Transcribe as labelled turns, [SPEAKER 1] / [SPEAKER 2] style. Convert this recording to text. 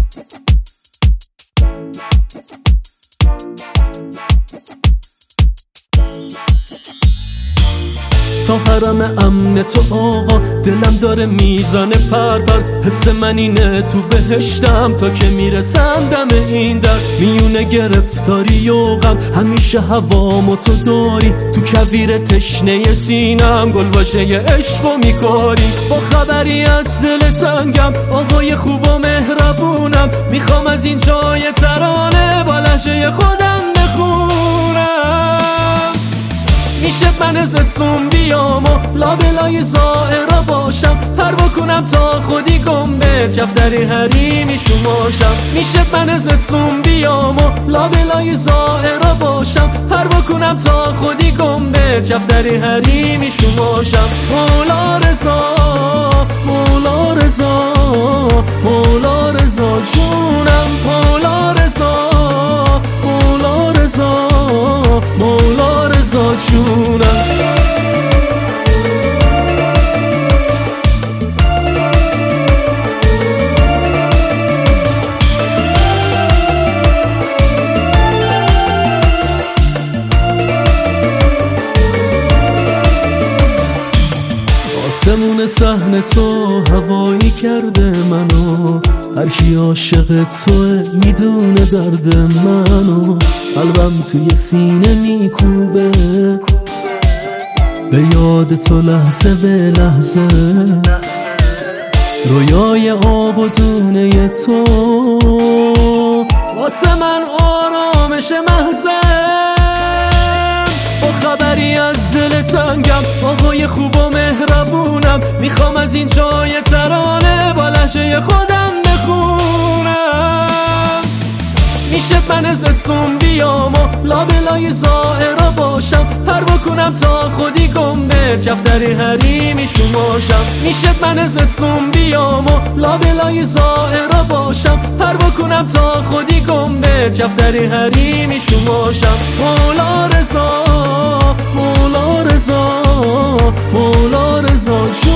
[SPEAKER 1] تا حرم امن تو آقا دلم داره میزنه پرپر، حس من اینه تو بهشتم تا که میرسم دم این در. میونه گرفتاری و غم همیشه هوامو تو داری، تو کویر تشنه سینم گل واژه عشقو میکاری. با خبری از دل تنگم آقای خوب و مهربونم، میخوام از این جای ترانه با لهجه خودم بخونم. میشه من زستون بیام و لابلای زائرا باشم، پر بکنم تا خودی گم به جفتری حریمی شماشم. میشه من زستون بیام و لابلای زائرا باشم، پر بکنم تا خودی گم به جفتری حریمی شماشم. مولا رضا مولا رضا مولا رضا جونم، مولا رضا مولا رضا مولا رضا جونم. آسمون صحن تو هوایی کرده منو، هر کی عاشق توه میدونه درد منو. قلبم توی سینه میکوبه به یاد تو لحظه به لحظه، رویای آب و دونه تو واسه من آرامش محضه. با خبری از دل تنگم آقای خوب و مهربونم، میخوام از این جای ترانه با لهجه خودم بخونم. میشه من زستون بیام و لابلای زائرا باشم، پر بکنم تا خودی گم به جفتری حریمی شماشم. میشه من زستون بیام و لابلای زائرا باشم، پر بکنم تا خودی گم به جفتری حریمی شماشم. مولا رضا مولا رضا مولا رضا